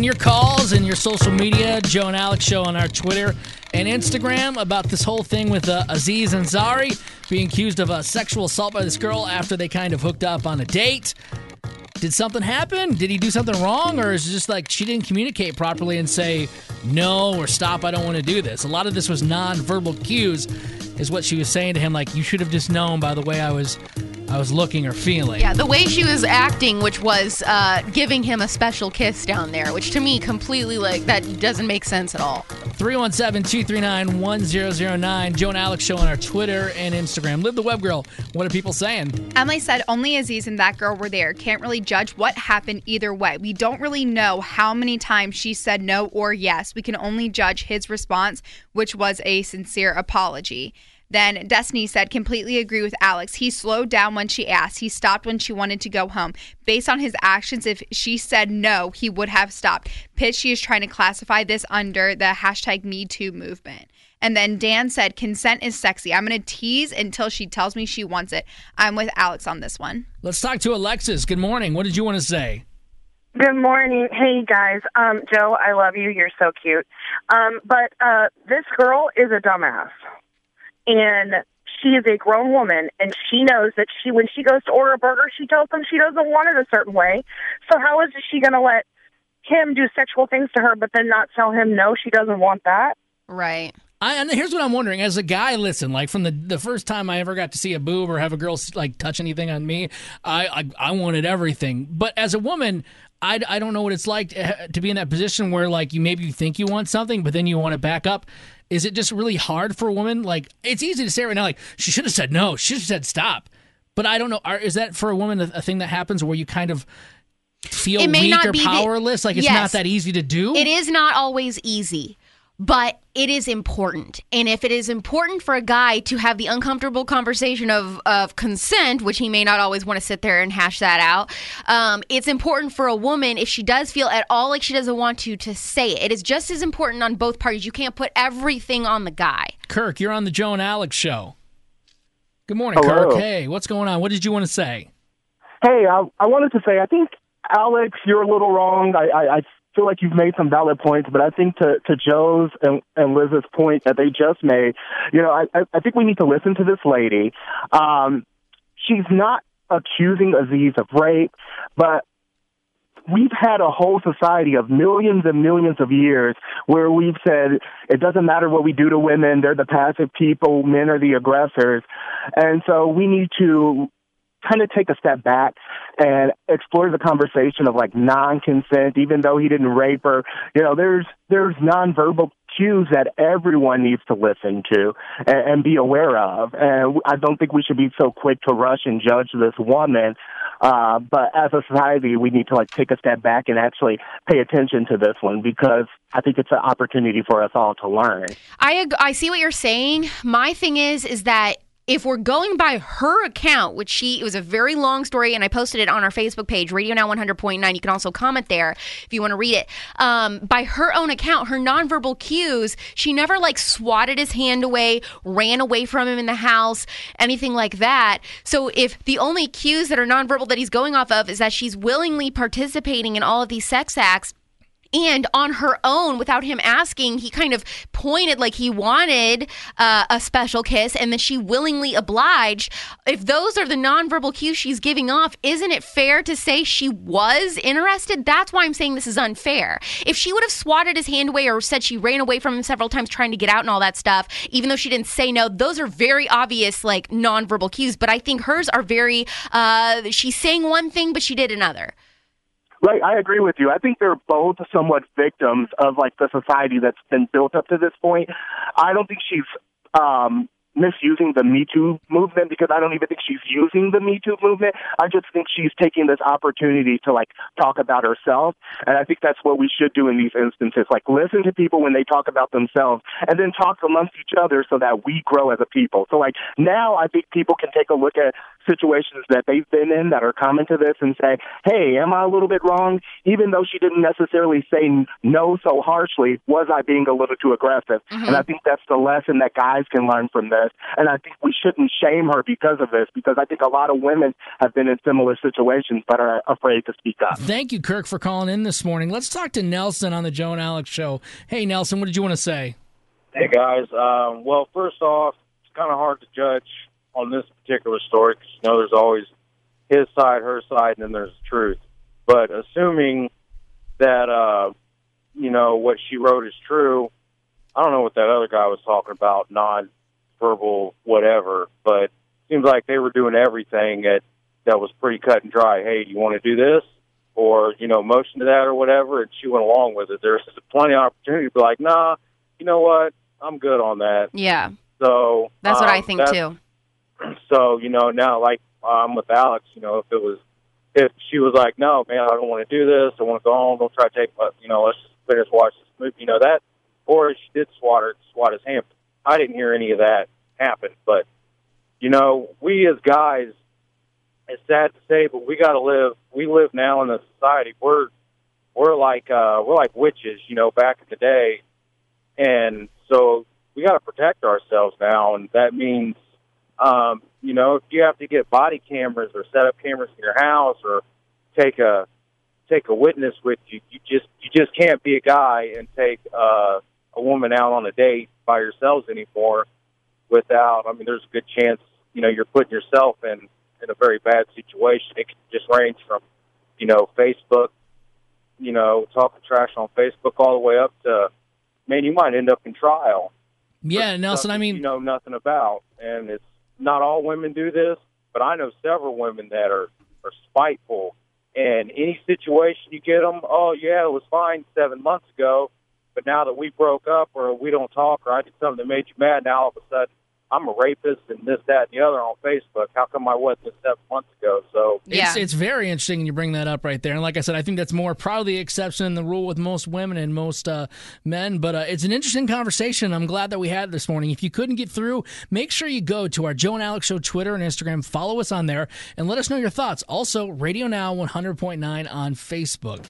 taking your calls and your social media, Joe and Alex Show on our Twitter and Instagram about this whole thing with Aziz Ansari being accused of sexual assault by this girl after they kind of hooked up on a date. Did something happen? Did he do something wrong? Or is it just like she didn't communicate properly and say no or stop, I don't want to do this? A lot of this was non-verbal cues is what she was saying to him, like, you should have just known by the way I was looking or feeling. Yeah, the way she was acting, which was giving him a special kiss down there, which to me completely, that doesn't make sense at all. 317-239-1009. Joe and Alex Show on our Twitter and Instagram. Live the Web Girl. What are people saying? Emily said only Aziz and that girl were there. Can't really judge what happened either way. We don't really know how many times she said no or yes. We can only judge his response, which was a sincere apology. Then Destiny said, completely agree with Alex. He slowed down when she asked. He stopped when she wanted to go home. Based on his actions, if she said no, he would have stopped. Pitch, she is trying to classify this under the #MeToo movement. And then Dan said, consent is sexy. I'm going to tease until she tells me she wants it. I'm with Alex on this one. Let's talk to Alexis. Good morning. What did you want to say? Good morning. Hey, guys. Joe, I love you. You're so cute. But this girl is a dumbass. And she is a grown woman, and she knows that when she goes to order a burger, she tells them she doesn't want it a certain way. So how is she going to let him do sexual things to her, but then not tell him no, she doesn't want that? Right. And here's what I'm wondering. As a guy, listen, like from the first time I ever got to see a boob or have a girl like touch anything on me, I wanted everything. But as a woman, I don't know what it's like to be in that position where like you think you want something, but then you want to back up. Is it just really hard for a woman? Like, it's easy to say right now, like, she should have said no. She should have said stop. But I don't know. Is that for a woman a thing that happens where you kind of feel weak or powerless? Like, it's not that easy to do? It is not always easy, but it is important. And if it is important for a guy to have the uncomfortable conversation of consent, which he may not always want to sit there and hash that out, it's important for a woman, if she does feel at all like she doesn't want to say it. It is just as important on both parties. You can't put everything on the guy. Kirk, you're on the Joe and Alex Show. Good morning, Hello. Kirk. Hey, what's going on? What did you want to say? Hey, I wanted to say, I think, Alex, you're a little wrong. I feel like you've made some valid points, but I think to Joe's and Liz's point that they just made, I think we need to listen to this lady. She's not accusing Aziz of rape, but we've had a whole society of millions and millions of years where we've said it doesn't matter what we do to women, they're the passive people, men are the aggressors. And so we need to kind of take a step back and explore the conversation of like non-consent, even though he didn't rape her. There's nonverbal cues that everyone needs to listen to and be aware of. And I don't think we should be so quick to rush and judge this woman. But as a society, we need to like take a step back and actually pay attention to this one, because I think it's an opportunity for us all to learn. I see what you're saying. My thing is that if we're going by her account, it was a very long story, and I posted it on our Facebook page, Radio Now 100.9. You can also comment there if you want to read it. By her own account, her nonverbal cues, she never swatted his hand away, ran away from him in the house, anything like that. So if the only cues that are nonverbal that he's going off of is that she's willingly participating in all of these sex acts, and on her own, without him asking, he kind of pointed like he wanted a special kiss, and then she willingly obliged. If those are the nonverbal cues she's giving off, isn't it fair to say she was interested? That's why I'm saying this is unfair. If she would have swatted his hand away or said she ran away from him several times trying to get out and all that stuff, even though she didn't say no, those are very obvious nonverbal cues. But I think hers are very, she's saying one thing, but she did another. Right, I agree with you. I think they're both somewhat victims of the society that's been built up to this point. I don't think she's misusing the Me Too movement, because I don't even think she's using the Me Too movement. I just think she's taking this opportunity to talk about herself, and I think that's what we should do in these instances. Listen to people when they talk about themselves, and then talk amongst each other so that we grow as a people. So now I think people can take a look at situations that they've been in that are coming to this and say, hey, am I a little bit wrong? Even though she didn't necessarily say no so harshly, was I being a little too aggressive? And I think that's the lesson that guys can learn from this. And I think we shouldn't shame her because of this, because I think a lot of women have been in similar situations but are afraid to speak up. Thank you, Kirk, for calling in this morning. Let's talk to Nelson on the Joe and Alex show. Hey, Nelson, what did you want to say? Hey, guys. Well, first off, it's kind of hard to judge on this particular story because, there's always his side, her side, and then there's the truth. But assuming that, what she wrote is true, I don't know what that other guy was talking about, non-verbal whatever, but it seems like they were doing everything that was pretty cut and dry. Hey, do you want to do this? Or, motion to that or whatever, and she went along with it. There's plenty of opportunity to be like, nah, you know what? I'm good on that. Yeah. So that's what I think too. So, now like I'm with Alex, if she was like, no, man, I don't want to do this. I want to go home. Don't try to take, let's just finish watch this movie. That, or she did swat his hand. I didn't hear any of that happen. But, we as guys, it's sad to say, but we live now in a society. We're like witches, back in the day. And so we got to protect ourselves now, and that means, if you have to get body cameras or set up cameras in your house or take a witness with you, you just can't be a guy and take a woman out on a date by yourselves anymore without. I mean, there's a good chance you're putting yourself in a very bad situation. It can just range from Facebook, talking trash on Facebook all the way up to, man, you might end up in trial. Yeah, Nelson, I mean, you know nothing about. And it's not all women do this, but I know several women that are spiteful. And any situation you get them, oh, yeah, it was fine 7 months ago, but now that we broke up or we don't talk or I did something that made you mad, now all of a sudden I'm a rapist and this, that, and the other on Facebook. How come I wasn't this 7 months ago? So it's very interesting you bring that up right there. And like I said, I think that's more probably the exception than the rule with most women and most men. But it's an interesting conversation. I'm glad that we had it this morning. If you couldn't get through, make sure you go to our Joe and Alex Show Twitter and Instagram. Follow us on there and let us know your thoughts. Also, Radio Now 100.9 on Facebook.